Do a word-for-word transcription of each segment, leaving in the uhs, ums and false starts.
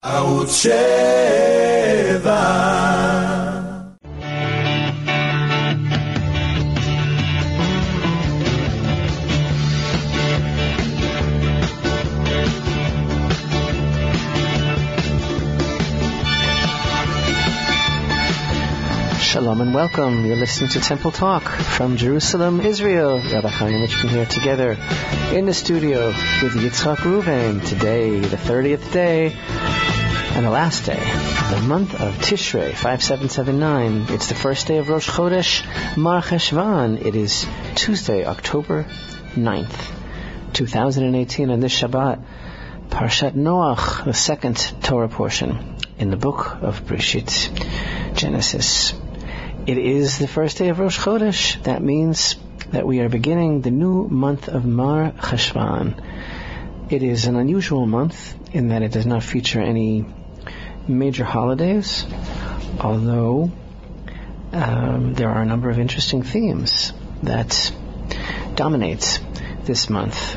ערוץ שבע. Shalom and welcome. You're listening to Temple Talk from Jerusalem, Israel. Rabbi Chaim Michkin here together in the studio with Yitzchak Ruven. Today, the thirtieth day and the last day of the month of Tishrei, five seven seven nine. It's the first day of Rosh Chodesh Mar Cheshvan. It is Tuesday, October ninth, twenty eighteen, on this Shabbat, Parshat Noach, the second Torah portion in the book of Breshit, Genesis. It is the first day of Rosh Chodesh. That means that we are beginning the new month of Mar Cheshvan. It is an unusual month in that it does not feature any major holidays, although um, there are a number of interesting themes that dominate this month.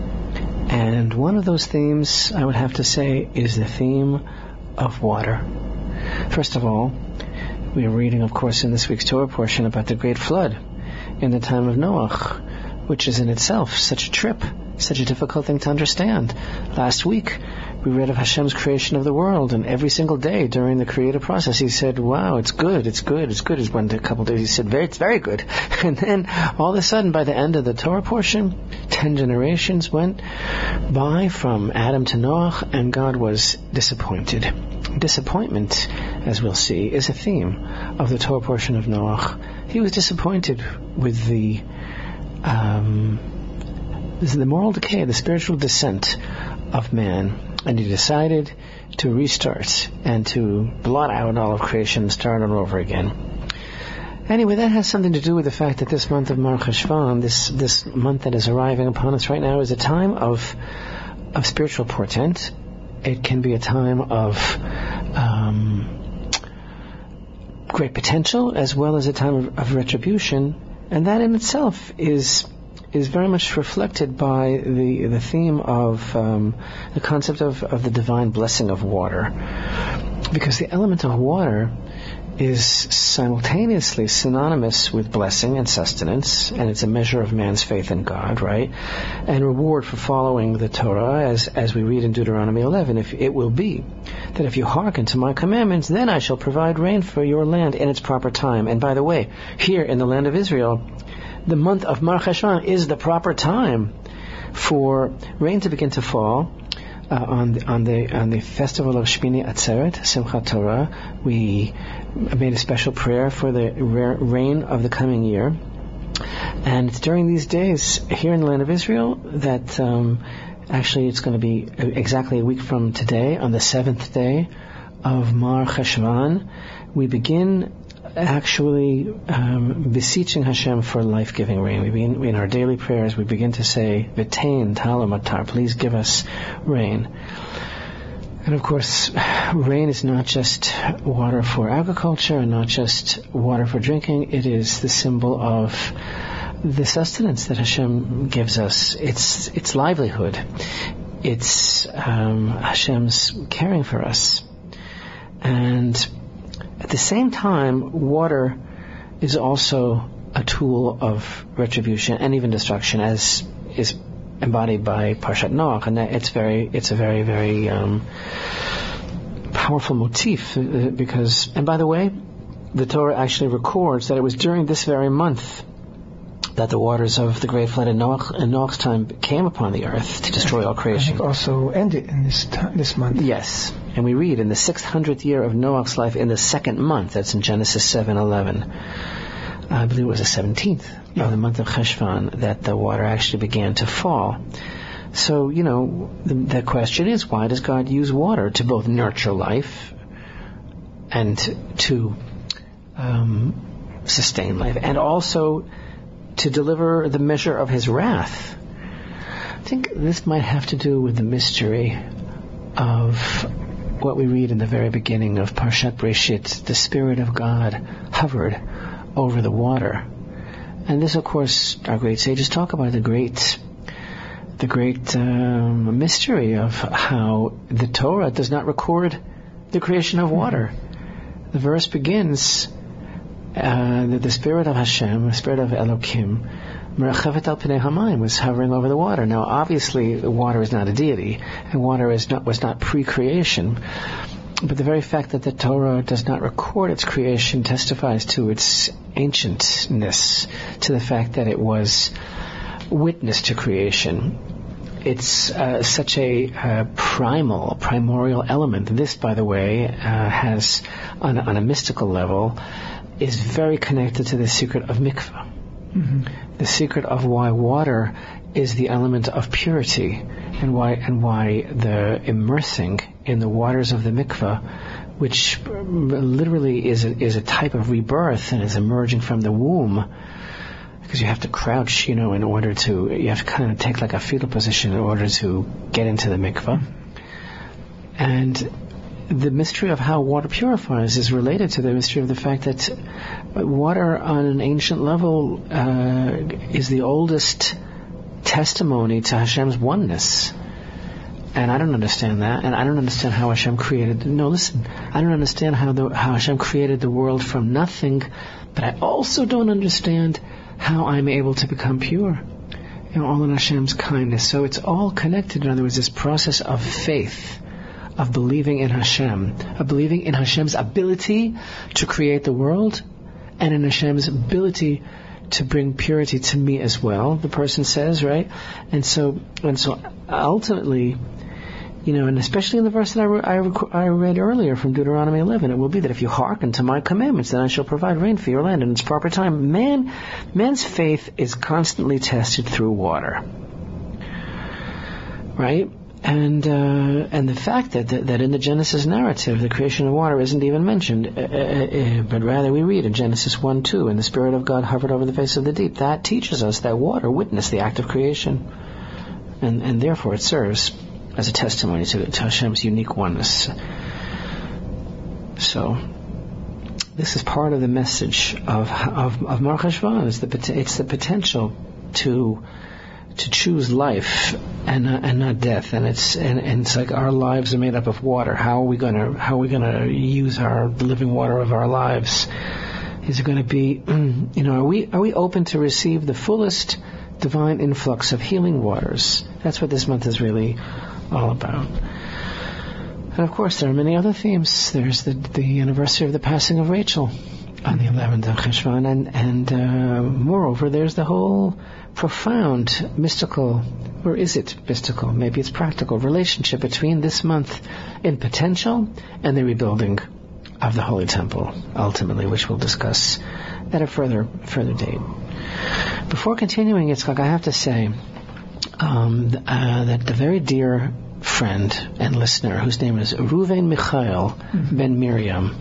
And one of those themes, I would have to say, is the theme of water. First of all, we are reading, of course, in this week's Torah portion about the great flood in the time of Noach, which is in itself such a trip, such a difficult thing to understand. Last week, we read of Hashem's creation of the world, and every single day during the creative process, he said, wow, it's good, it's good, it's good. One a couple of days he said, very, it's very good. And then, all of a sudden, by the end of the Torah portion, ten generations went by from Adam to Noach, and God was disappointed. Disappointment, as we'll see, is a theme of the Torah portion of Noach. He was disappointed with the um, the moral decay, the spiritual descent of man, and he decided to restart and to blot out all of creation and start all over again. Anyway, that has something to do with the fact that this month of Mar Cheshvan, this this month that is arriving upon us right now, is a time of of spiritual portent. It can be a time of um, great potential, as well as a time of, of retribution, and that in itself is is very much reflected by the the theme of um, the concept of, of the divine blessing of water, because the element of water is simultaneously synonymous with blessing and sustenance, and it's a measure of man's faith in God, right? And reward for following the Torah, as as we read in Deuteronomy eleven, if it will be that if you hearken to my commandments, then I shall provide rain for your land in its proper time. And by the way, here in the land of Israel, the month of Mar Cheshvan is the proper time for rain to begin to fall. Uh, on the on the on the festival of Shmini Atzeret, Simchat Torah, we made a special prayer for the rain of the coming year, and it's during these days here in the land of Israel that um, actually it's going to be exactly a week from today, on the seventh day of Mar Cheshvan, we begin actually um, beseeching Hashem for life-giving rain. We begin, in our daily prayers, we begin to say, V'tein ta'ala matar, please give us rain. And of course, rain is not just water for agriculture and not just water for drinking. It is the symbol of the sustenance that Hashem gives us. It's it's livelihood. It's um, Hashem's caring for us. And at the same time, water is also a tool of retribution and even destruction, as is embodied by Parshat Noach, and that it's very, it's a very, very um, powerful motif. Uh, because, and by the way, the Torah actually records that it was during this very month that the waters of the great flood in, Noach, in Noach's time came upon the earth to destroy all creation. I think also ended in this t- this month. Yes. And we read in the six hundredth year of Noach's life, in the second month, that's in Genesis seven eleven, I believe it was the seventeenth yeah. of the month of Cheshvan, that the water actually began to fall. So, you know, the, the question is, why does God use water to both nurture life and to um, sustain life, and also to deliver the measure of his wrath? I think this might have to do with the mystery of what we read in the very beginning of Parshat Breshit. The Spirit of God hovered over the water. And this, of course, our great sages talk about the great the great um, mystery of how the Torah does not record the creation of water. The verse begins uh, that the Spirit of Hashem, the Spirit of Elokim, Merachavet al Pnei Hamayim, was hovering over the water. Now, obviously, water is not a deity, and water is not was not pre-creation. But the very fact that the Torah does not record its creation testifies to its ancientness, to the fact that it was witness to creation. It's uh, such a uh, primal, primordial element. This, by the way, uh, has, on, on a mystical level, is very connected to the secret of mikvah. Mm-hmm. The secret of why water is the element of purity, and why and why the immersing in the waters of the mikvah, which literally is a, is a type of rebirth and is emerging from the womb, because you have to crouch, you know, in order to, you have to kind of take like a fetal position in order to get into the mikvah. And the mystery of how water purifies is related to the mystery of the fact that water on an ancient level uh, is the oldest testimony to Hashem's oneness. And I don't understand that, and I don't understand how Hashem created. No, listen, I don't understand how the, how Hashem created the world from nothing, but I also don't understand how I'm able to become pure. You know, all in Hashem's kindness. So it's all connected. In other words, this process of faith, of believing in Hashem, of believing in Hashem's ability to create the world, and in Hashem's ability to bring purity to me as well, the person says, right? And so, and so ultimately, you know, and especially in the verse that I, re- I, rec- I read earlier from Deuteronomy eleven, it will be that if you hearken to my commandments, then I shall provide rain for your land in its proper time. Man, man's faith is constantly tested through water, right? And uh, and the fact that, that that in the Genesis narrative, the creation of water isn't even mentioned, uh, uh, uh, but rather we read in Genesis one two, and the Spirit of God hovered over the face of the deep. That teaches us that water witnessed the act of creation, and and therefore it serves as a testimony to, to Hashem's unique oneness. So this is part of the message of of, of Mar Cheshvan. It's the it's the potential to. to choose life and uh, and not death, and it's and, and it's like our lives are made up of water. How are we gonna how are we gonna use our the living water of our lives? Is it going to be, you know, are we are we open to receive the fullest divine influx of healing waters? That's what this month is really all about. And of course, there are many other themes. There's the the anniversary of the passing of Rachel on the eleventh of Cheshvan, and and uh, moreover, there's the whole profound mystical, or is it mystical? Maybe it's practical relationship between this month in potential and the rebuilding of the Holy Temple, ultimately, which we'll discuss at a further further date. Before continuing, Yitzchak, I have to say um, uh, that the very dear friend and listener, whose name is Ruven Michael mm-hmm. Ben Miriam,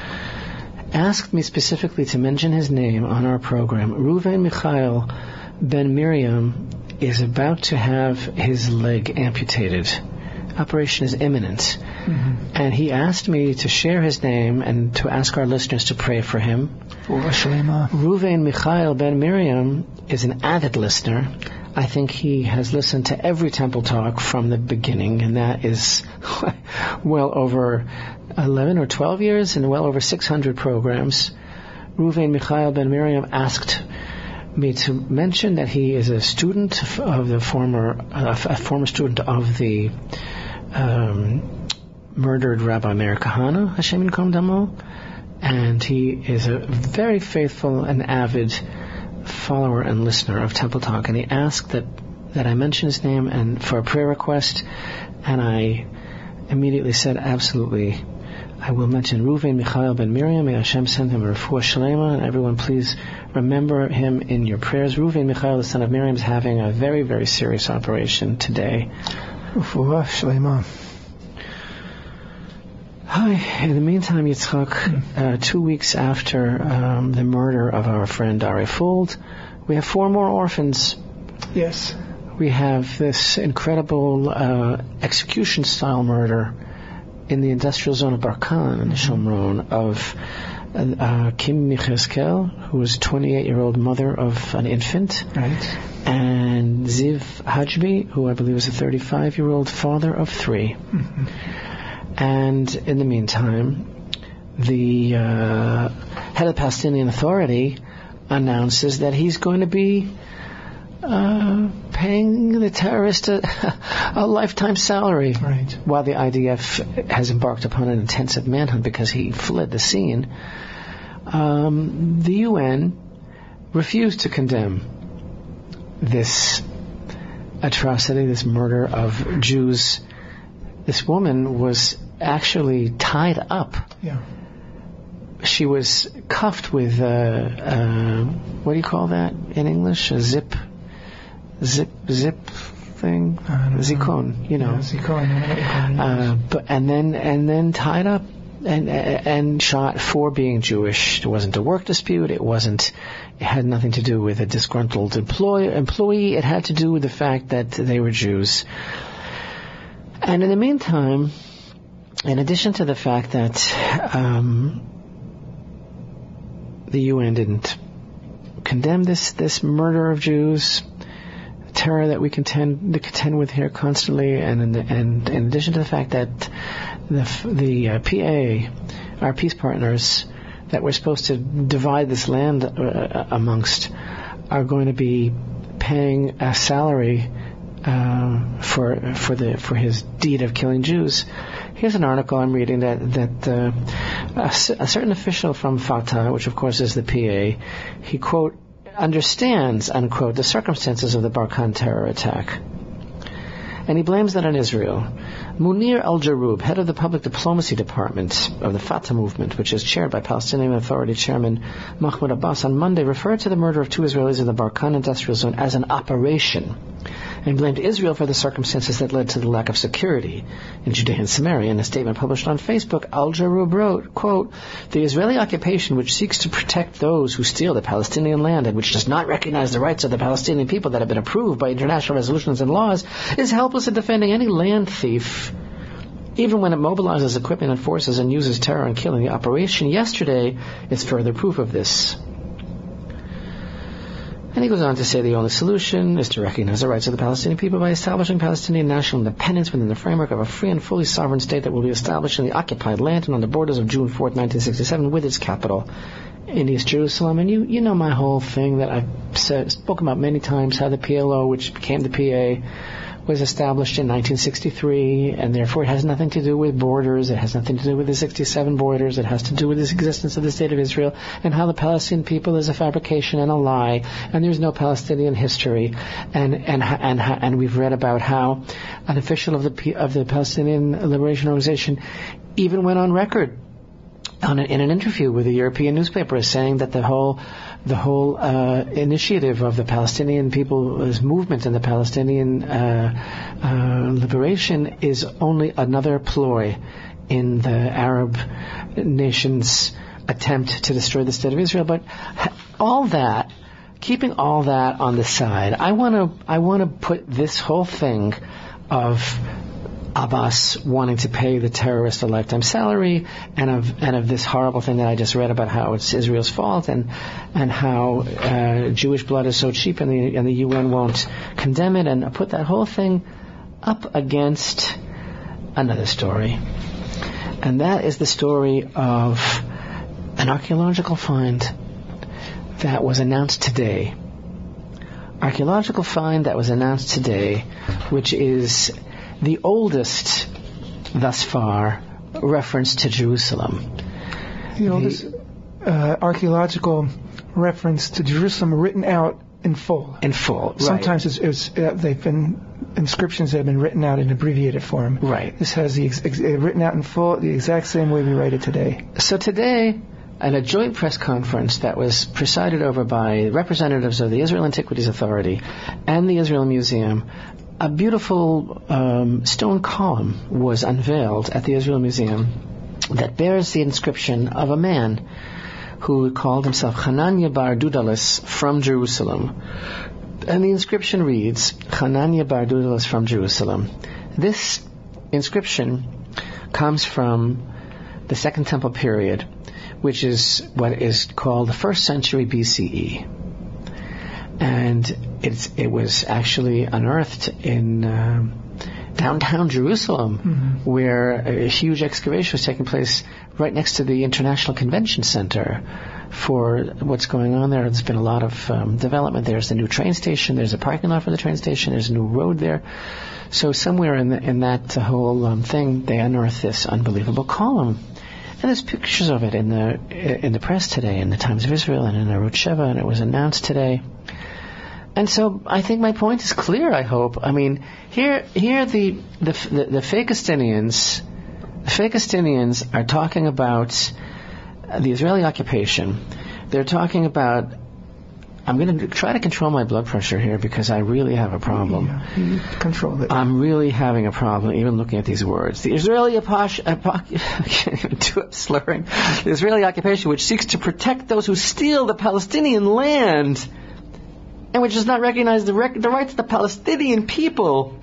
asked me specifically to mention his name on our program. Ruven Michael Ben Miriam is about to have his leg amputated. Operation is imminent. Mm-hmm. And he asked me to share his name and to ask our listeners to pray for him. Ruven Michael Ben Miriam is an avid listener. I think he has listened to every Temple Talk from the beginning, and that is well over eleven or twelve years and well over six hundred programs. Ruven Michael Ben Miriam asked me to mention that he is a student of the former, uh, a former student of the um, murdered Rabbi Meir Kahana, Hashem Yinkom Damo, and he is a very faithful and avid follower and listener of Temple Talk. And he asked that that I mention his name and for a prayer request, and I immediately said, absolutely, I will mention Ruven Michael Ben Miriam. May Hashem send him a refuah shlema, and everyone please remember him in your prayers. Ruven Michael, the son of Miriam, is having a very, very serious operation today. Refuah shlema. Hi. In the meantime, Yitzchak, uh, two weeks after um, the murder of our friend Ari Fuld, we have four more orphans. Yes. We have this incredible uh, execution-style murder in the industrial zone of Barkan in the Shomron of uh, Kim Micheskel, who was a twenty-eight-year-old mother of an infant, Right. and Ziv Hajbi, who I believe was a thirty-five-year-old father of three. Mm-hmm. And in the meantime, the uh, head of the Palestinian Authority announces that he's going to be uh, paying the terrorist a, a lifetime salary, Right. while the I D F has embarked upon an intensive manhunt because he fled the scene. Um, the U N refused to condemn this atrocity, this murder of Jews. This woman was actually tied up. Yeah. She was cuffed with, uh, uh, what do you call that in English? A zip, zip, zip thing? I don't know. Zikon, you know. Yeah, Zikon, I know what you call it. Uh, but, and then, and then tied up and, and shot for being Jewish. It wasn't a work dispute. It wasn't, it had nothing to do with a disgruntled employee, employee. It had to do with the fact that they were Jews. And in the meantime, in addition to the fact that um, the U N didn't condemn this this murder of Jews, terror that we contend to contend with here constantly, and in, the, and in addition to the fact that the the uh, P A, our peace partners that we're supposed to divide this land uh, amongst, are going to be paying a salary Uh, for for the for his deed of killing Jews. Here's an article I'm reading that that uh, a, a certain official from Fatah, which of course is the P A, he quote understands unquote the circumstances of the Barkan terror attack, and he blames that on Israel. Munir Al-Jarub, head of the public diplomacy department of the Fatah movement, which is chaired by Palestinian Authority Chairman Mahmoud Abbas, on Monday referred to the murder of two Israelis in the Barkan industrial zone as an operation, and blamed Israel for the circumstances that led to the lack of security in Judea and Samaria. In a statement published on Facebook, Al-Jarub wrote, quote, "The Israeli occupation, which seeks to protect those who steal the Palestinian land and which does not recognize the rights of the Palestinian people that have been approved by international resolutions and laws, is helpless in defending any land thief, even when it mobilizes equipment and forces and uses terror and killing. The operation yesterday is further proof of this." And he goes on to say the only solution is to recognize the rights of the Palestinian people by establishing Palestinian national independence within the framework of a free and fully sovereign state that will be established in the occupied land and on the borders of June fourth, nineteen sixty-seven, with its capital in East Jerusalem. And you you know my whole thing that I've said, spoken about many times, how the P L O, which became the P A, was established in nineteen sixty-three, and therefore it has nothing to do with borders, it has nothing to do with the sixty-seven borders, it has to do with the existence of the State of Israel, and how the Palestinian people is a fabrication and a lie, and there's no Palestinian history, and and and and we've read about how an official of the of the Palestinian Liberation Organization even went on record on a, in an interview with a European newspaper as saying that the whole the whole uh, initiative of the Palestinian people's movement and the Palestinian uh, uh, liberation is only another ploy in the Arab nations' attempt to destroy the State of Israel. But all that, keeping all that on the side, I want to I want to put this whole thing of Abbas wanting to pay the terrorist a lifetime salary, and of and of this horrible thing that I just read about how it's Israel's fault, and and how uh, Jewish blood is so cheap, and the and the U N won't condemn it, and put that whole thing up against another story, and that is the story of an archaeological find that was announced today. Archaeological find that was announced today, which is the oldest, thus far, reference to Jerusalem. The oldest uh, archaeological reference to Jerusalem written out in full. In full, right. Sometimes it's, it's, uh, they've been inscriptions that have been written out in abbreviated form. Right. This has the ex- ex- written out in full the exact same way we write it today. So today, at a joint press conference that was presided over by representatives of the Israel Antiquities Authority and the Israel Museum, a beautiful um, stone column was unveiled at the Israel Museum that bears the inscription of a man who called himself Hanania bar Dudalis from Jerusalem. And the inscription reads, Hanania bar Dudalis from Jerusalem. This inscription comes from the Second Temple period, which is what is called the first century B C E. And it's, it was actually unearthed in uh, downtown Jerusalem, mm-hmm. where a huge excavation was taking place right next to the International Convention Center for what's going on there. There's been a lot of um, development. There's the new train station. There's a parking lot for the train station. There's a new road there. So somewhere in, the, in that whole um, thing, they unearthed this unbelievable column. And there's pictures of it in the in the press today, in the Times of Israel and in the Arutz Sheva, and it was announced today. And so I think my point is clear, I hope. I mean, here here the the the, the Fakistinians, the Fakistinians are talking about the Israeli occupation. They're talking about, I'm going to try to control my blood pressure here because I really have a problem. Yeah, you control it. I'm really having a problem even looking at these words. The Israeli aposh, apoc, I can't even do it, slurring. The Israeli occupation, which seeks to protect those who steal the Palestinian land and which does not recognize the, rec- the rights of the Palestinian people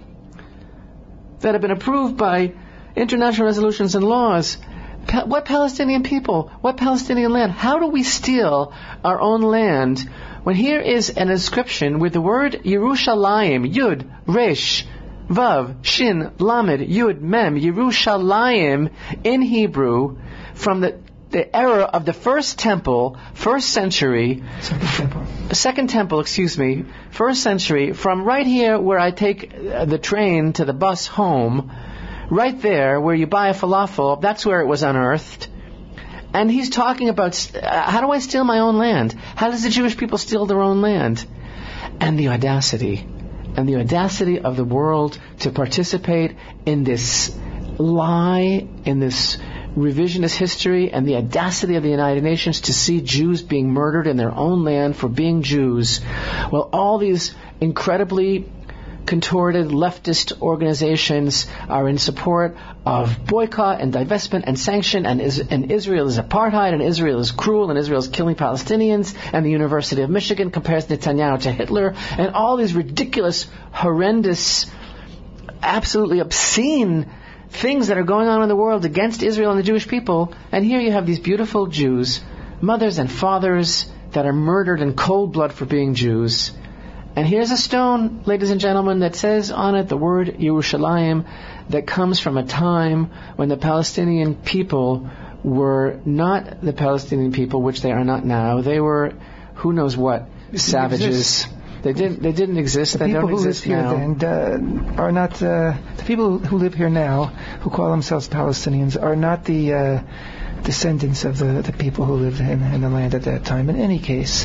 that have been approved by international resolutions and laws. Pa- what Palestinian people? What Palestinian land? How do we steal our own land when here is an inscription with the word Yerushalayim, Yud, Resh, Vav, Shin, Lamed, Yud, Mem, Yerushalayim in Hebrew from the the era of the first temple, first century, second temple, second temple, excuse me, first century, from right here where I take the train to the bus home, right there where you buy a falafel, that's where it was unearthed. And he's talking about, uh, how do I steal my own land? How does the Jewish people steal their own land? And the audacity, and the audacity of the world to participate in this lie, in this revisionist history, and the audacity of the United Nations to see Jews being murdered in their own land for being Jews. Well, all these incredibly contorted leftist organizations are in support of boycott and divestment and sanction, and, is, and Israel is apartheid, and Israel is cruel, and Israel is killing Palestinians, and the University of Michigan compares Netanyahu to Hitler, and all these ridiculous, horrendous, absolutely obscene things that are going on in the world against Israel and the Jewish people. And here you have these beautiful Jews, mothers and fathers, that are murdered in cold blood for being Jews. And here's a stone, ladies and gentlemen, that says on it the word Yerushalayim, that comes from a time when the Palestinian people were not the Palestinian people, which they are not now. They were, who knows what, savages. They didn't. They didn't exist. The they people don't who exist live here now. then uh, are not uh, the people who live here now, who call themselves Palestinians, are not the uh, descendants of the, the people who lived in, in the land at that time. In any case,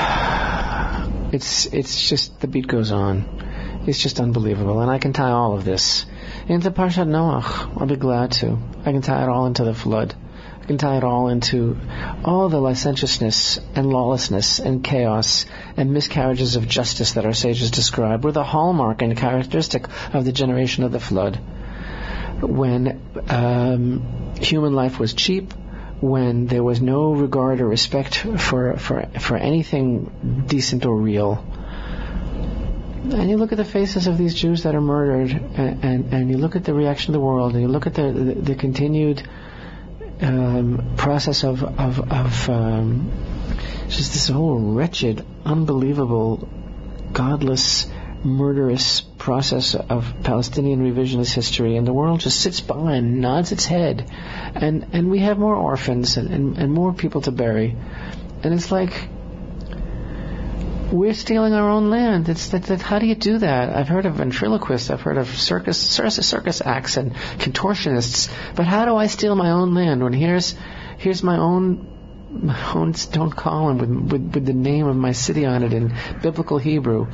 it's it's just the beat goes on. It's just unbelievable, and I can tie all of this into Parshat Noach. I'll be glad to. I can tie it all into the flood. I can tie it all into all the licentiousness and lawlessness and chaos and miscarriages of justice that our sages describe were the hallmark and characteristic of the generation of the flood. When um, human life was cheap, when there was no regard or respect for, for, for anything decent or real. And you look at the faces of these Jews that are murdered, and, and, and you look at the reaction of the world, and you look at the, the, the continued Um, process of of, of um, just this whole wretched, unbelievable, godless, murderous process of Palestinian revisionist history, and the world just sits by and nods its head, and and we have more orphans and, and, and more people to bury, and it's like we're stealing our own land. It's that, that how do you do that? I've heard of ventriloquists, I've heard of circus, circus circus acts and contortionists, but how do I steal my own land when here's here's my own my own stone column with, with with the name of my city on it in biblical Hebrew?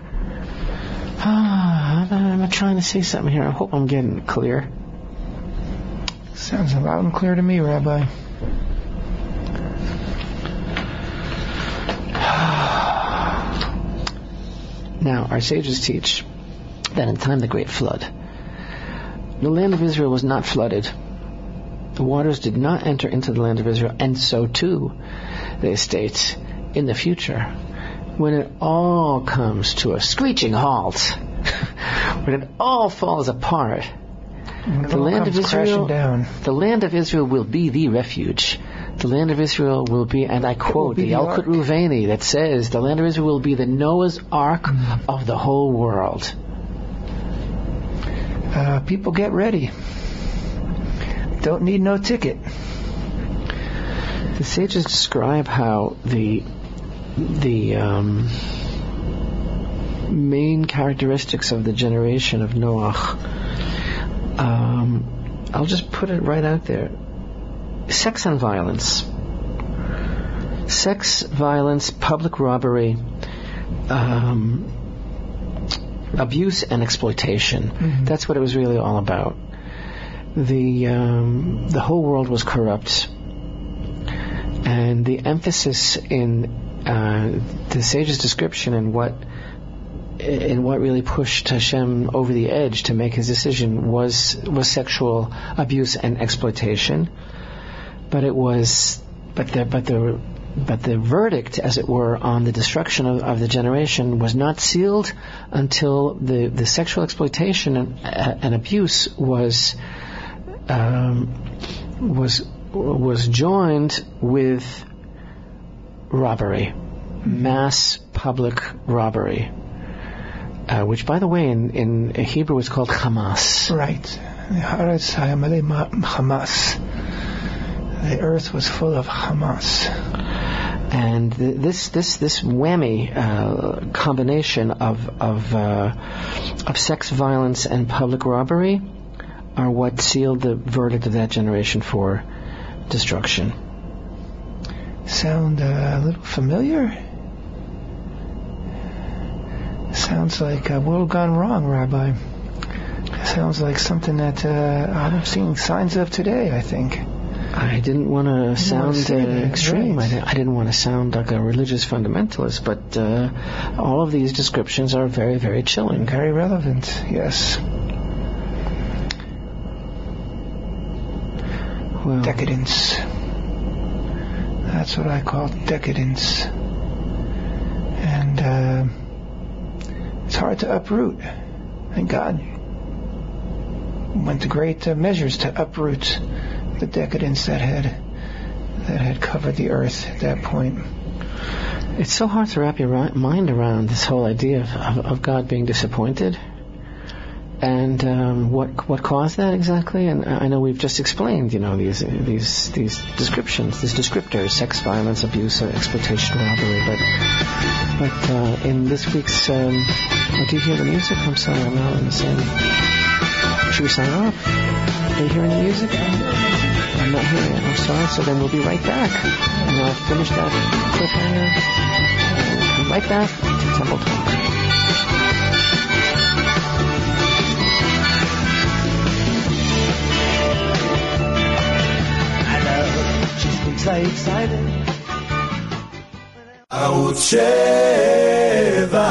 Ah, I'm, I'm trying to say something here. I hope I'm getting clear. Sounds loud and clear to me, Rabbi. Now, our sages teach that in the time of the Great Flood, the land of Israel was not flooded. The waters did not enter into the land of Israel, and so too, they state, in the future, when it all comes to a screeching halt, when it all falls apart, the land of Israel, down. the land of Israel will be the refuge. the land of Israel will be, and I quote, the Yalkut Reuveni that says, the land of Israel will be the Noah's Ark mm-hmm. of the whole world. Uh, people get ready. Don't need no ticket. The sages describe how the the um, main characteristics of the generation of Noah, um, I'll just put it right out there. Sex and violence. Sex, violence, public robbery, um, abuse and exploitation. Mm-hmm. That's what it was really all about. The um, the whole world was corrupt, and the emphasis in uh, the sage's description and what in what really pushed Hashem over the edge to make his decision was was sexual abuse and exploitation. But it was, but the but the but the verdict, as it were, on the destruction of, of the generation was not sealed until the, the sexual exploitation and, uh, and abuse was um, was was joined with robbery, mass public robbery, uh, which, by the way, in, in Hebrew is called Hamas. Right, Hamas. The earth was full of Hamas. And th- this this this whammy uh, combination of of uh, of sex, violence, and public robbery are what sealed the verdict of that generation for destruction. Sound uh, a little familiar? Sounds like a world gone wrong, Rabbi. Sounds like something that uh, I'm seeing signs of today, I think. I didn't want to sound uh, extreme. Right. I, di- I didn't want to sound like a religious fundamentalist, but uh, all of these descriptions are very, very chilling. Very relevant, yes. Well, decadence. That's what I call decadence. And uh, it's hard to uproot. And God went to great uh, measures to uproot the decadence that had that had covered the earth at that point. It's so hard to wrap your ri- mind around this whole idea of, of, of God being disappointed, and um, what what caused that exactly. And I know we've just explained, you know, these these these descriptions, these descriptors: sex, violence, abuse, exploitation, robbery. But but uh, in this week's, um, oh, do you hear the music? I'm sorry, I'm not in the same. Should we sign off? Are you hearing the music? I'm not hearing it. I'm sorry. So then we'll be right back. And I'll finish that cliffhanger. And we'll come right back to Temple Talk. I love she speaks like excited. ערוץ שבע.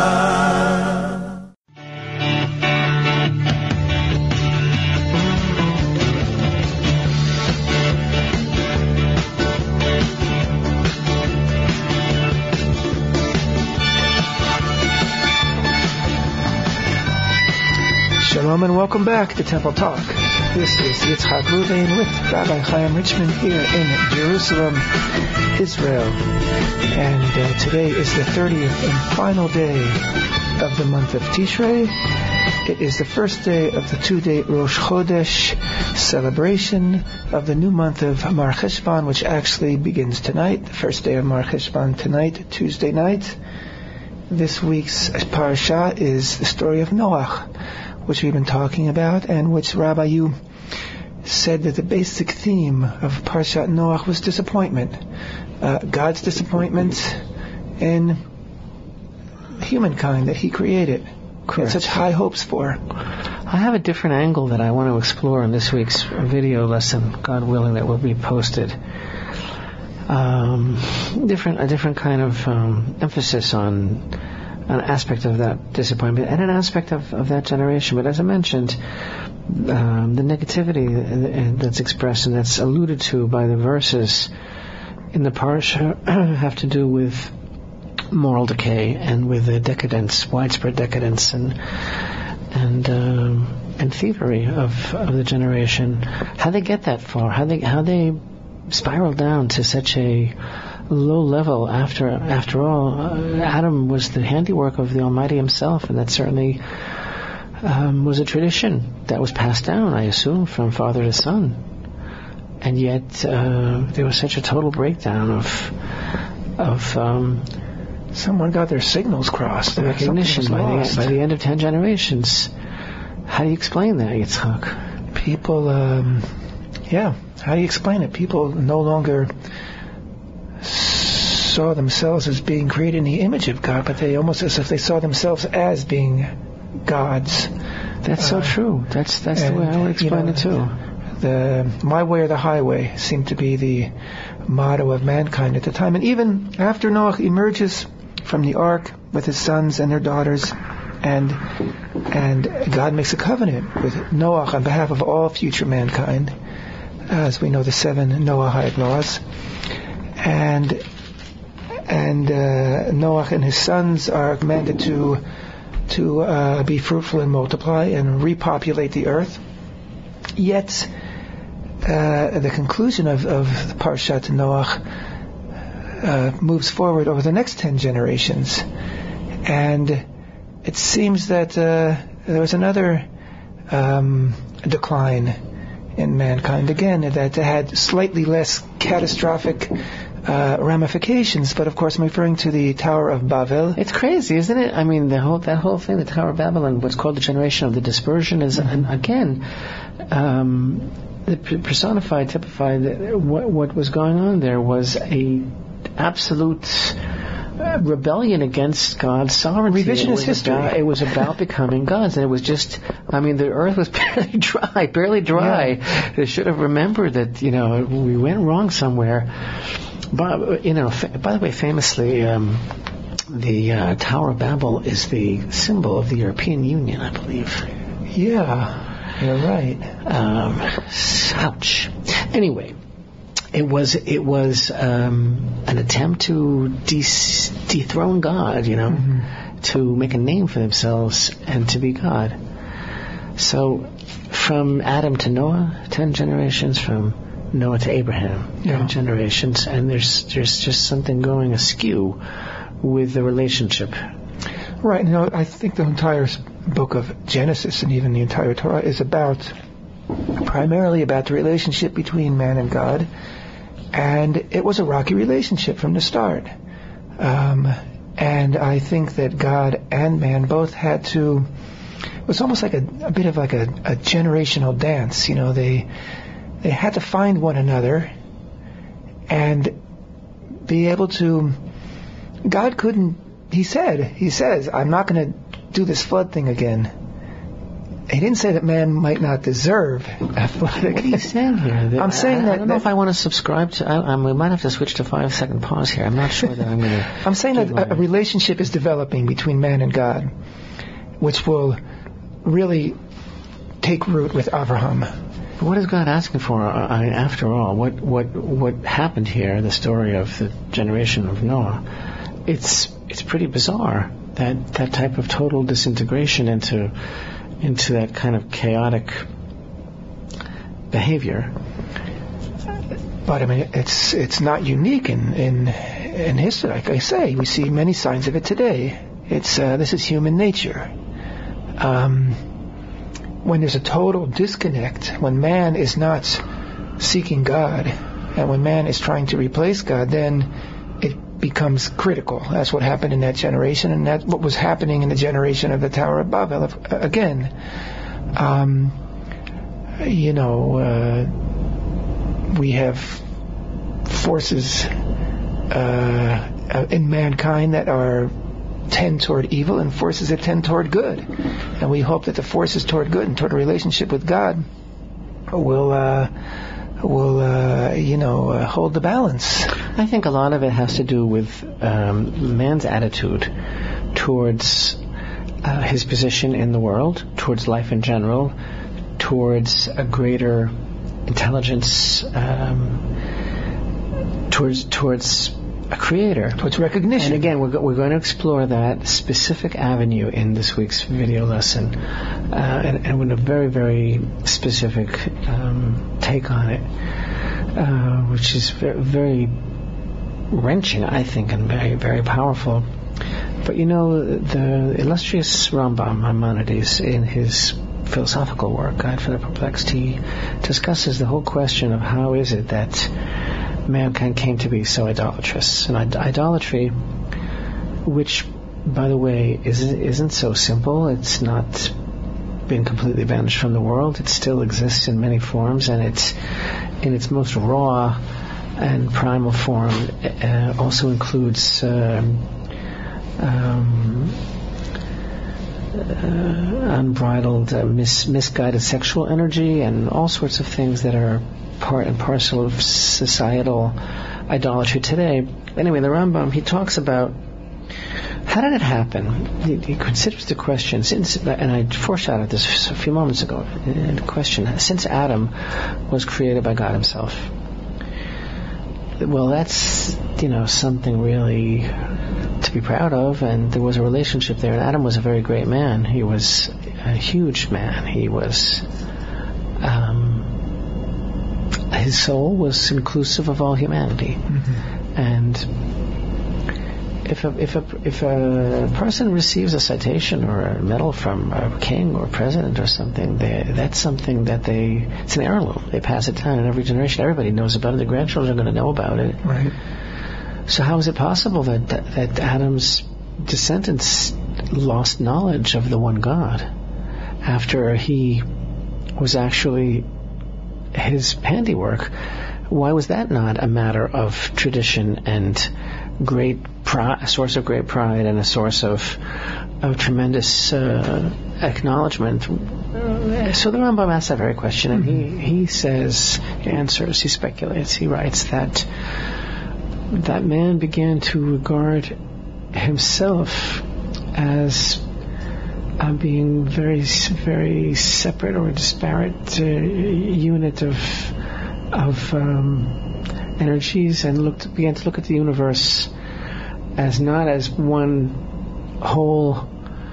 Shalom and welcome back to Temple Talk. This is Yitzhak Ruvain with Rabbi Chaim Richman here in Jerusalem, Israel. And uh, today is the thirtieth and final day of the month of Tishrei. It is the first day of the two-day Rosh Chodesh celebration of the new month of Mar Cheshvan, which actually begins tonight. The first day of Mar Cheshvan tonight, Tuesday night. This week's parasha is the story of Noach, which we've been talking about, and which, Rabbi, you said that the basic theme of Parshat Noach was disappointment. Uh, God's disappointment in humankind that he created. Correct. And such high hopes for. I have a different angle that I want to explore in this week's video lesson, God willing, that will be posted. Um, different, a different kind of um, emphasis on an aspect of that disappointment and an aspect of, of that generation. But as I mentioned, um, the negativity that's expressed and that's alluded to by the verses in the parsha have to do with moral decay and with the decadence, widespread decadence and and um, and thievery of, of the generation. How they get that far? How they how they spiraled down to such a low level. After after all, uh, Adam was the handiwork of the Almighty Himself, and that certainly um, was a tradition that was passed down, I assume, from father to son. And yet uh, there was such a total breakdown of of um, someone got their signals crossed. Recognition by the, by the end of ten generations. How do you explain that, Yitzchak? People, um, yeah, how do you explain it? People no longer saw themselves as being created in the image of God, but they almost as if they saw themselves as being gods. That's uh, so true. That's that's and, the way I would explain you know, it too. The my way or the highway seemed to be the motto of mankind at the time. And even after Noah emerges from the ark with his sons and their daughters, and and God makes a covenant with Noah on behalf of all future mankind, as we know the seven Noahide laws. And and uh, Noah and his sons are commanded to to uh, be fruitful and multiply and repopulate the earth. Yet uh, the conclusion of, of the Parshat Noah uh, moves forward over the next ten generations, and it seems that uh, there was another um, decline in mankind again that had slightly less catastrophic uh, ramifications. But of course, I'm referring to the Tower of Babel. It's crazy, isn't it? I mean, the whole that whole thing, the Tower of Babel, and what's called the generation of the dispersion, is mm-hmm. and again. Um, the personified, typified that what, what was going on there was a absolute uh, rebellion against God's sovereignty. Revisionist history. About, it was about becoming gods, and it was just, I mean, the earth was barely dry, barely dry. Yeah. They should have remembered that, you know, we went wrong somewhere. But, you know, fa- by the way, famously, um, the uh, Tower of Babel is the symbol of the European Union, I believe. Yeah. You're right. Um, ouch. Anyway, it was it was um, an attempt to de- dethrone God, you know, mm-hmm. to make a name for themselves and to be God. So, from Adam to Noah, ten generations. From Noah to Abraham, ten yeah. generations, and there's there's just something going askew with the relationship. Right. You know, I think the entire book of Genesis and even the entire Torah is about, primarily about the relationship between man and God. And it was a rocky relationship from the start. Um, and I think that God and man both had to, it was almost like a, a bit of like a, a generational dance. You know, they, they had to find one another and be able to, God couldn't, he said, he says, I'm not going to do this flood thing again. He didn't say that man might not deserve a flood again. What are you saying here? I'm saying I, that... I don't know if I want to subscribe to... I, I, we might have to switch to five-second pause here. I'm not sure that I'm going to... I'm saying that a, a relationship is developing between man and God, which will really take root with Abraham. But what is God asking for? I mean, after all, what, what, what happened here, the story of the generation of Noah, it's it's pretty bizarre. That that type of total disintegration into into that kind of chaotic behavior. But I mean, it's it's not unique in in in history. Like I say, we see many signs of it today. It's uh, this is human nature. Um, when there's a total disconnect, when man is not seeking God, and when man is trying to replace God, then it becomes critical. That's what happened in that generation, and that's what was happening in the generation of the Tower of Babel. Again, um, you know, uh, we have forces uh, in mankind that are tend toward evil and forces that tend toward good. And we hope that the forces toward good and toward a relationship with God will uh, will uh, you know uh, hold the balance. I think a lot of it has to do with um, man's attitude towards uh, his position in the world, towards life in general, towards a greater intelligence, um, towards towards a creator, towards recognition. And again, we're go- we're going to explore that specific avenue in this week's video lesson, uh, and, and with a very very specific um, take on it. uh, which is very, very wrenching, I think, and very, very powerful. But you know, the illustrious Rambam Maimonides, in his philosophical work, Guide for the Perplexed, he discusses the whole question of how is it that mankind came to be so idolatrous. And id- idolatry, which, by the way, isn't, isn't so simple. It's not been completely banished from the world. It still exists in many forms, and it's in its most raw and primal form uh, also includes um, um, uh, unbridled, uh, mis- misguided sexual energy and all sorts of things that are part and parcel of societal idolatry today. Anyway, the Rambam, he talks about how did it happen? He, he considers the question, since, and I foreshadowed this a few moments ago, in the question, since Adam was created by God himself. Well, that's, you know, something really to be proud of, and there was a relationship there, and Adam was a very great man. He was a huge man. He was, um, his soul was inclusive of all humanity. Mm-hmm. And If a, if a if a person receives a citation or a medal from a king or president or something, they, that's something that they, it's an heirloom. They pass it down in every generation. Everybody knows about it. The grandchildren are going to know about it. Right. So how is it possible that, that, that Adam's descendants lost knowledge of the one God after he was actually his handiwork? Why was that not a matter of tradition and great pride, a source of great pride and a source of of tremendous uh, acknowledgement? So the Rambam asks that very question, and he, he says, he answers, he speculates, he writes that that man began to regard himself as uh, being very, very separate or disparate uh, unit of of um, energies, and looked began to look at the universe as not as one whole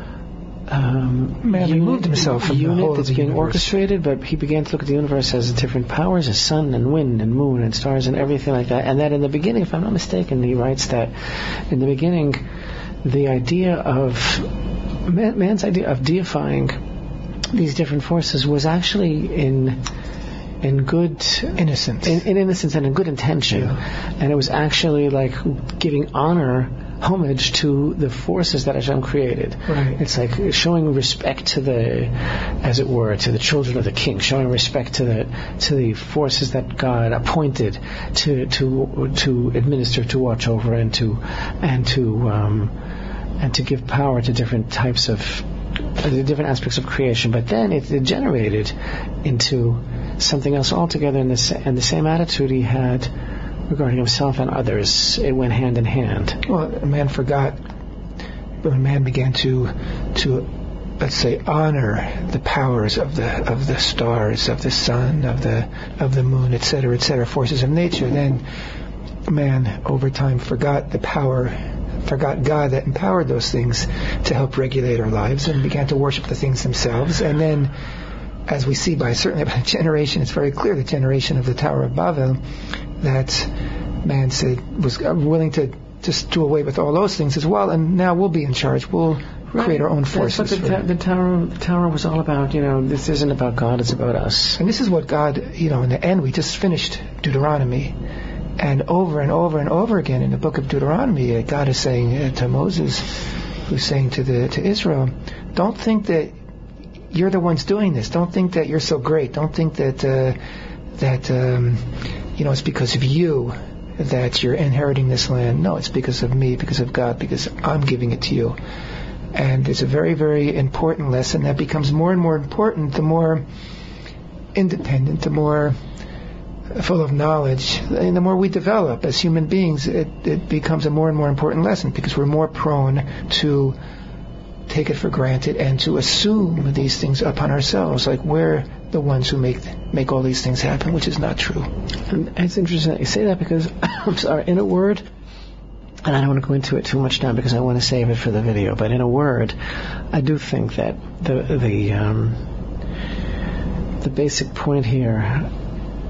um, man unit, removed himself from unit the whole that's of the being universe. orchestrated, but he began to look at the universe as different powers, as sun and wind and moon and stars and everything like that. And that in the beginning, if I'm not mistaken, he writes that in the beginning, the idea of man, man's idea of deifying these different forces was actually in in good innocence, in, in innocence and in good intention, yeah. And it was actually like giving honor, homage to the forces that Hashem created. Right. It's like showing respect to the, as it were, to the children of the king, showing respect to the to the forces that God appointed to to to administer, to watch over, and to and to um, and to give power to different types of uh, the different aspects of creation. But then it degenerated into something else altogether, and the, and the same attitude he had regarding himself and others. It went hand in hand. Well, man forgot when man began to to let's say honor the powers of the of the stars, of the sun, of the of the moon, et cetera, et cetera, forces of nature. Then man over time forgot the power, forgot God that empowered those things to help regulate our lives, and began to worship the things themselves. And then, as we see by certainly by the generation, it's very clear, the generation of the Tower of Babel, that man said was willing to just do away with all those things as well, and now we'll be in charge. We'll right. create our own forces. That's what the, ta- the tower, the tower was all about. You know, this isn't about God; it's about us. And this is what God, you know, in the end, we just finished Deuteronomy, and over and over and over again in the book of Deuteronomy, uh, God is saying uh, to Moses, who's saying to the to Israel, don't think that you're the ones doing this. Don't think that you're so great. Don't think that uh, that um, you know it's because of you that you're inheriting this land. No, it's because of me, because of God, because I'm giving it to you. And it's a very, very important lesson that becomes more and more important the more independent, the more full of knowledge, and the more we develop as human beings. It, it becomes a more and more important lesson, because we're more prone to take it for granted and to assume these things upon ourselves, like we're the ones who make make all these things happen, which is not true. And it's interesting that you say that, because I'm sorry, in a word, and I don't want to go into it too much now because I want to save it for the video, but in a word, I do think that the the um, the basic point here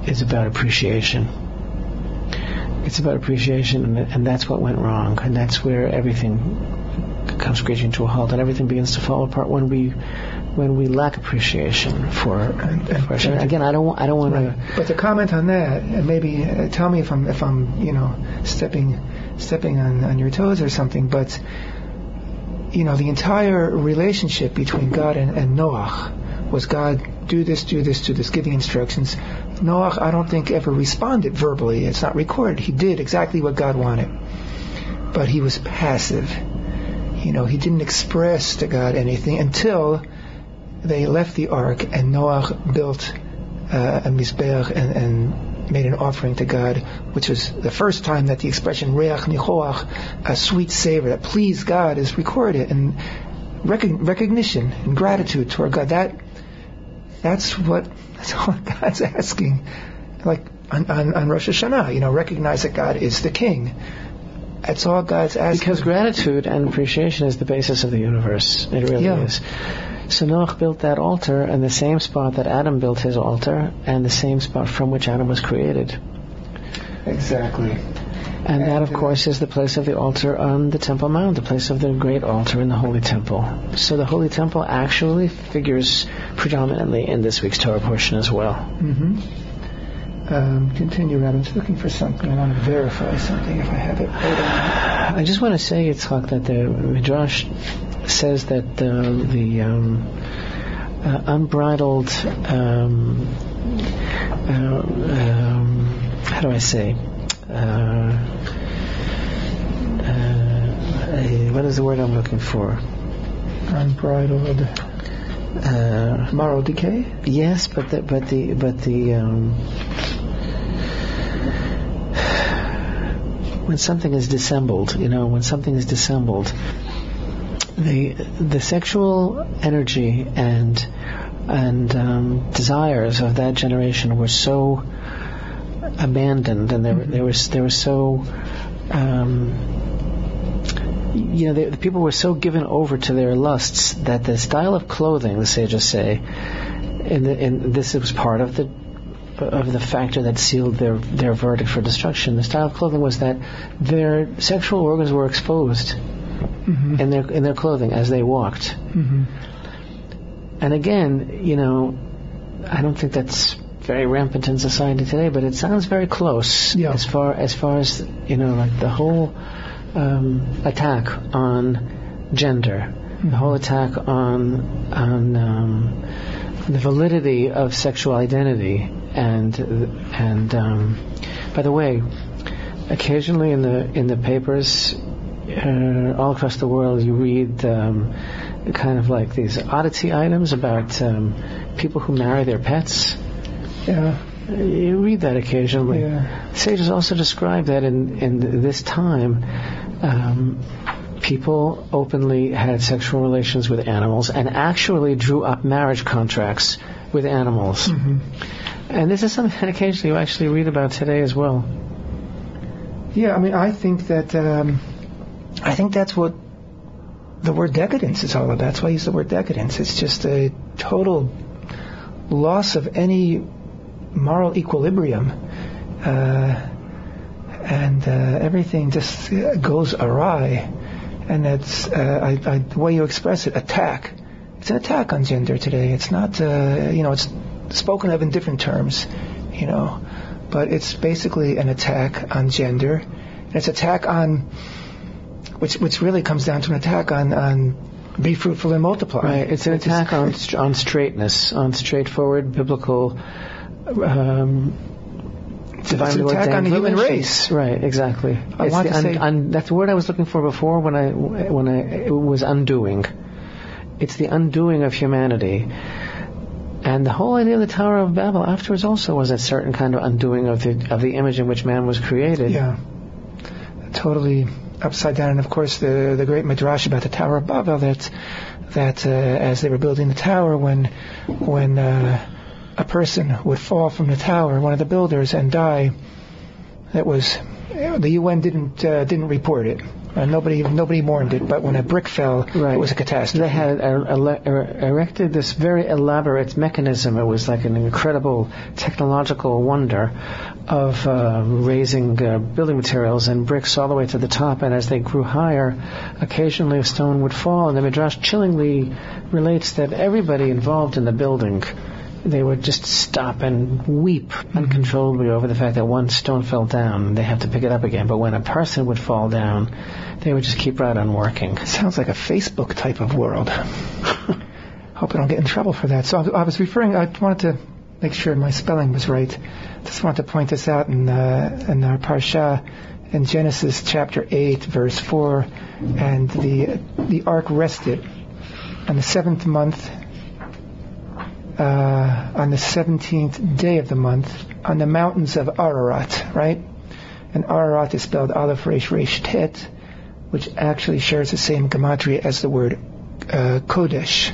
is about appreciation. It's about appreciation, and, and that's what went wrong, and that's where everything comes screeching to a halt, and everything begins to fall apart when we when we lack appreciation for. And, and, for and again, I don't I don't want right. to. But to comment on that, and maybe uh, tell me if I'm if I'm you know stepping stepping on, on your toes or something, but you know the entire relationship between God and, and Noach was God do this, do this, do this, giving instructions. Noach, I don't think, ever responded verbally. It's not recorded. He did exactly what God wanted. But he was passive. You know, he didn't express to God anything until they left the ark and Noach built uh, a mizbeach and, and made an offering to God, which was the first time that the expression reach nichoach, a sweet savor that pleased God, is recorded. And rec- recognition and gratitude toward God, that That's what that's what God's asking. Like on, on, on Rosh Hashanah, you know, recognize that God is the King. That's all God's asking. Because gratitude and appreciation is the basis of the universe. It really yeah. is. So Noach built that altar in the same spot that Adam built his altar, and the same spot from which Adam was created. Exactly. And, and that, of uh, course, is the place of the altar on the Temple Mount, the place of the great altar in the Holy Temple. So the Holy Temple actually figures predominantly in this week's Torah portion as well. Mm-hmm. Um, continue, Rabbi. I'm just looking for something. I want to verify something if I have it. I just want to say, Yitzchak, that the Midrash says that uh, the um, uh, unbridled, um, uh, um, how do I say, Uh, uh, what is the word I'm looking for? Unbridled uh, moral decay. Yes, but the but the but the um, when something is dissembled, you know, when something is dissembled, the the sexual energy and and um, desires of that generation were so abandoned, and they were, they were, they were so, um, you know, they, the people were so given over to their lusts that the style of clothing, the sages say, and, the, and this was part of the of the factor that sealed their their verdict for destruction. The style of clothing was that their sexual organs were exposed mm-hmm. in their in their clothing as they walked. Mm-hmm. And again, you know, I don't think that's very rampant in society today, but it sounds very close yeah. as far as far as you know, like the whole um, attack on gender, mm-hmm. the whole attack on on um, the validity of sexual identity, and and um, by the way, occasionally in the in the papers uh, all across the world, you read um, kind of like these oddity items about um, people who marry their pets. Yeah. You read that occasionally. Yeah. Sages also describe that in, in this time, um, people openly had sexual relations with animals and actually drew up marriage contracts with animals. Mm-hmm. And this is something that occasionally you actually read about today as well. Yeah, I mean, I think that um, I think that's what the word decadence is all about. That's why I use the word decadence. It's just a total loss of any moral equilibrium, uh, and uh, everything just goes awry. And that's uh, I, I, the way you express it, attack. It's an attack on gender today. It's not, uh, you know, it's spoken of in different terms, you know, but it's basically an attack on gender. And it's attack on, which which really comes down to an attack on, on be fruitful and multiply. Right. It's an it's attack on on straightness, on straightforward biblical. Um, It's an attack on the human race. Right, exactly. I it's want to un, say un, that's the word I was looking for before when I when I it was undoing. It's the undoing of humanity. And the whole idea of the Tower of Babel afterwards also was a certain kind of undoing of the of the image in which man was created. Yeah. Totally upside down. And of course the the great midrash about the Tower of Babel, that that uh, as they were building the tower, when when uh, a person would fall from the tower, one of the builders, and die, that was, the U N didn't uh, didn't report it. Uh, nobody nobody mourned it, but when a brick fell, right. it was a catastrophe. They had er- er- er- erected this very elaborate mechanism. It was like an incredible technological wonder of uh, raising uh, building materials and bricks all the way to the top, and as they grew higher, occasionally a stone would fall, and the Midrash chillingly relates that everybody involved in the building, they would just stop and weep uncontrollably over the fact that one stone fell down and they have to pick it up again. But when a person would fall down, they would just keep right on working. Sounds like a Facebook type of world. Hope I don't get in trouble for that. So I was referring, I wanted to make sure my spelling was right. Just wanted to point this out in, uh, in our Parsha in Genesis chapter eight, verse four. And the, the ark rested on the seventh month, Uh, on the seventeenth day of the month, on the mountains of Ararat, right? And Ararat is spelled Aleph Resh Resh Tet, which actually shares the same gematria as the word uh, Kodesh.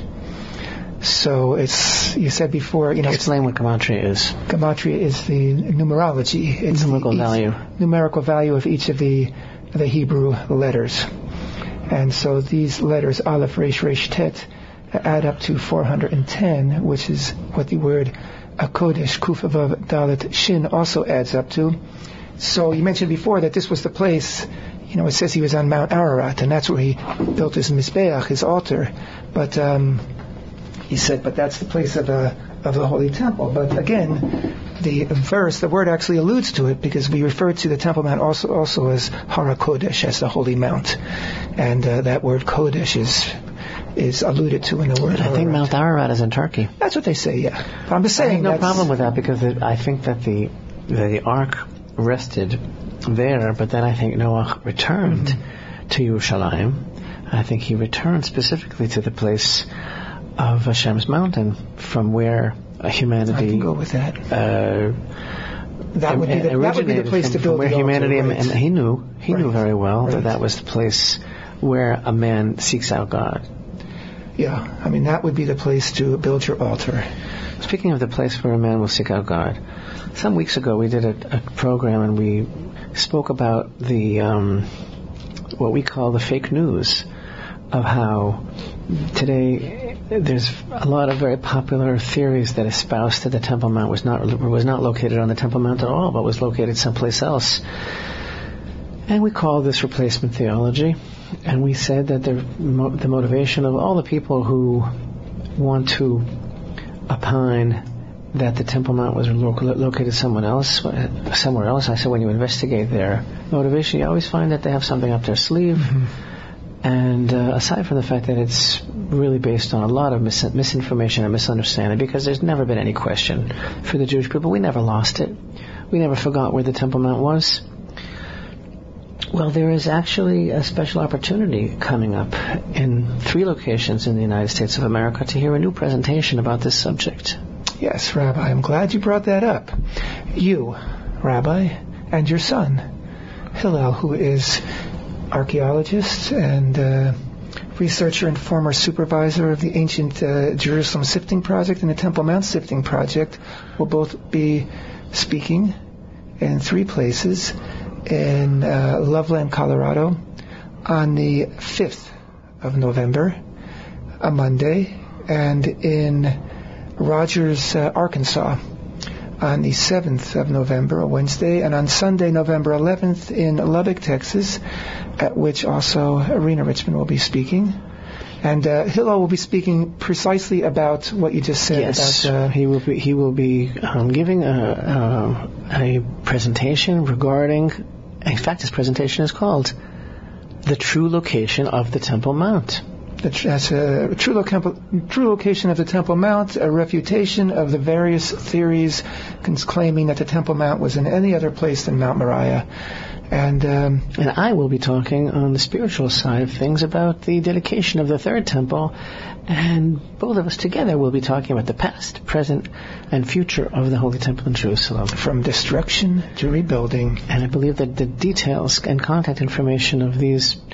So it's, you said before, you know... Explain what gematria is. Gematria is the numerology. It's numerical the, value. Numerical value of each of the the Hebrew letters. And so these letters, Aleph Resh Resh Tet, add up to four hundred ten, which is what the word Kodesh, Kuf Vav Dalet Shin, also adds up to. So you mentioned before that this was the place, you know, it says he was on Mount Ararat, and that's where he built his Mizbeach, his altar. But um, he said, but that's the place of, uh, of the Holy Temple. But again, the verse, the word actually alludes to it, because we refer to the Temple Mount also, also as Hara Kodesh, as the Holy Mount. And uh, that word Kodesh is... is alluded to in the word. I think Mount Ararat is in Turkey. That's what they say, yeah. But I'm just saying. I have no that's problem with that, because it, I think that the the ark rested there, but then I think Noah returned mm-hmm. to Yerushalayim. I think he returned specifically to the place of Hashem's mountain, from where humanity. I can go with that. Uh, that would be the, that would be the place from, to build where the humanity, altar, right. and he knew he right. knew very well right. that that was the place where a man seeks out God. Yeah, I mean, that would be the place to build your altar. Speaking of the place where a man will seek out God, some weeks ago we did a, a program and we spoke about the um, what we call the fake news of how today there's a lot of very popular theories that espouse that the Temple Mount was not was not located on the Temple Mount at all, but was located someplace else. And we call this replacement theology. And we said that the, the motivation of all the people who want to opine that the Temple Mount was lo- located somewhere else, somewhere else, I said when you investigate their motivation, you always find that they have something up their sleeve. Mm-hmm. And uh, aside from the fact that it's really based on a lot of mis- misinformation and misunderstanding, because there's never been any question for the Jewish people. We never lost it. We never forgot where the Temple Mount was. Well, there is actually a special opportunity coming up in three locations in the United States of America to hear a new presentation about this subject. Yes, Rabbi, I'm glad you brought that up. You, Rabbi, and your son, Hillel, who is archaeologist and uh, researcher and former supervisor of the ancient uh, Jerusalem Sifting Project and the Temple Mount Sifting Project, will both be speaking in three places. In uh, Loveland, Colorado, on the fifth of November, a Monday, and in Rogers, uh, Arkansas, on the seventh of November, a Wednesday, and on Sunday, November eleventh, in Lubbock, Texas, at which also Arena Richmond will be speaking. And uh, Hillel will be speaking precisely about what you just said. Yes, about, uh, he will be. He will be um, giving a, a, a presentation regarding. In fact, his presentation is called "The True Location of the Temple Mount." That's a true, loca- true location of the Temple Mount, a refutation of the various theories claiming that the Temple Mount was in any other place than Mount Moriah. And um, and I will be talking on the spiritual side of things about the dedication of the third temple, and both of us together will be talking about the past, present, and future of the Holy Temple in Jerusalem. From destruction to rebuilding. And I believe that the details and contact information of these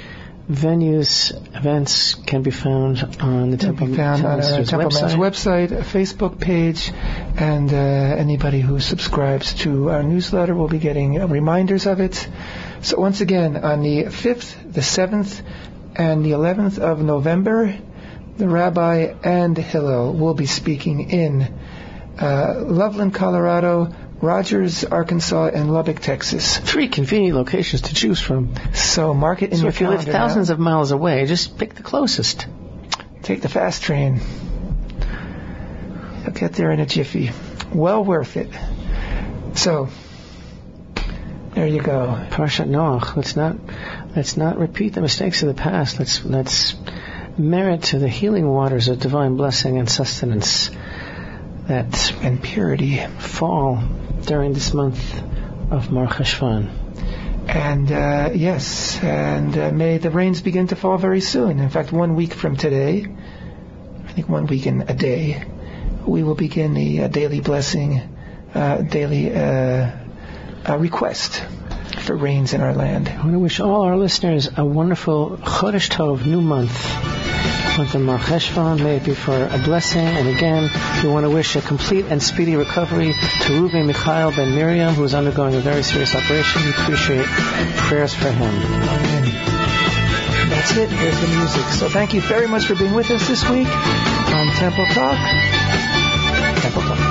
venues, events can be found on the Temple, Can be found on our Temple Man's website. website, a Facebook page, and uh, anybody who subscribes to our newsletter will be getting uh, reminders of it. So once again, on the fifth, the seventh, and the eleventh of November, the Rabbi and Hillel will be speaking in uh, Loveland, Colorado, Rogers, Arkansas, and Lubbock, Texas. Three convenient locations to choose from. So mark it in so your if you live calendar thousands now. of miles away, just pick the closest. Take the fast train. You'll get there in a jiffy. Well worth it. So, there you go. Parashat Noach. Let's not let's not repeat the mistakes of the past. Let's let's merit to the healing waters of divine blessing and sustenance that And purity. fall during this month of Mar Cheshvan. And uh, yes, and uh, may the rains begin to fall very soon. In fact, one week from today, I think one week in a day, we will begin the uh, daily blessing, uh, daily uh, uh, request for rains in our land. I want to wish all our listeners a wonderful Chodesh Tov, new month. Month of Mar Cheshvan, may it be for a blessing. And again, we want to wish a complete and speedy recovery to Ruven Mikhail Ben Miriam, who is undergoing a very serious operation. We appreciate prayers for him. Amen. That's it. Here's the music. So thank you very much for being with us this week on Temple Talk. Temple Talk.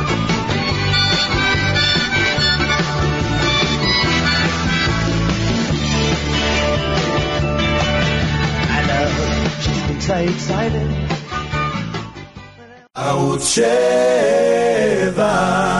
So excited. ערוץ שבע